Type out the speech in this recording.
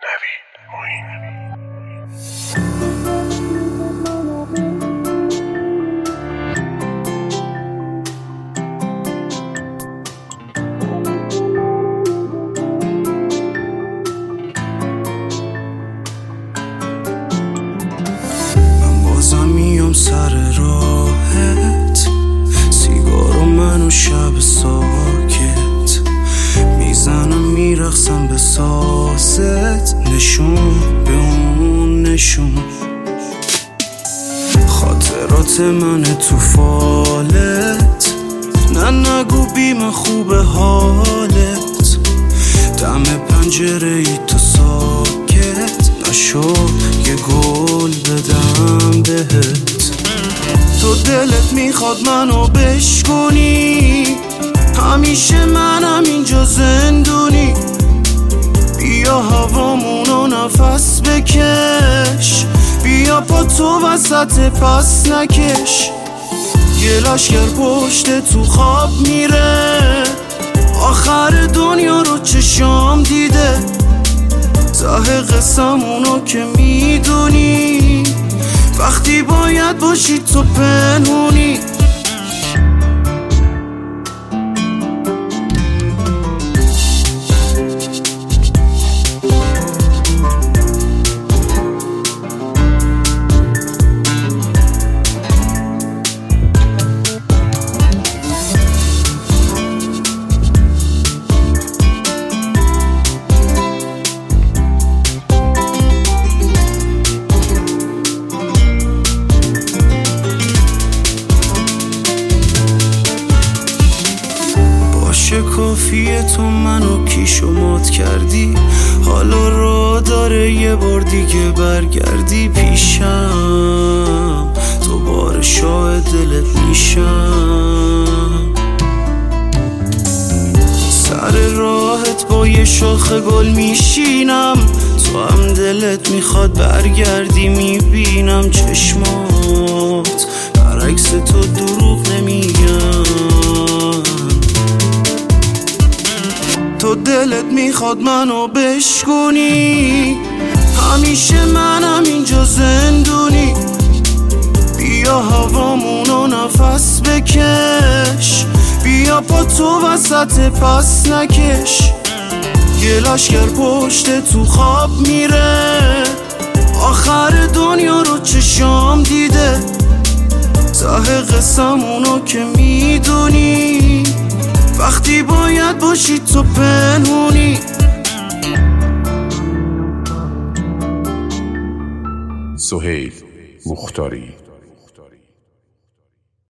نوید معین. میام سر راهت، سیگارو منو شب ساکت میزنم، میرقصم به سازت، نشون به اون نشون. خاطرات من تو فالت، نه نگو بی من خوب حالت. دم پنجره ای تو ساکت نشد یه گل بدم بهت. تو دلت میخواد منو بشکنی، همیشه منم اینجا زندونی. بیا هوامونو نفس بکش، بیا پا تو وسط پس نکش. یه لشکر پشت تو خواب میره، آخر دنیا رو چشام دیده. ته قسمونو که میدونی، وقتی باید باشی تو پنهونی. کافیه تو منو کیش و مات کردی، حالا را داره یه بار دیگه برگردی پیشم. تو بار شاه دلت میشم، سر راحت با یه شاخ گل میشینم. تو هم دلت میخواد برگردی، میبینم چشمات برعکس تو دروغ نمیگم. تو دلت میخواد منو بشکنی، همیشه منم اینجا زندونی. بیا هوامونو نفس بکش، بیا پا تو وسط پس نکش. یه لشکر پشت تو خواب میره، آخر دنیا رو چشام دیده. ته قسمونو که میدونی، وقتی باید باشی تو پنهونی. سهیل مختاری.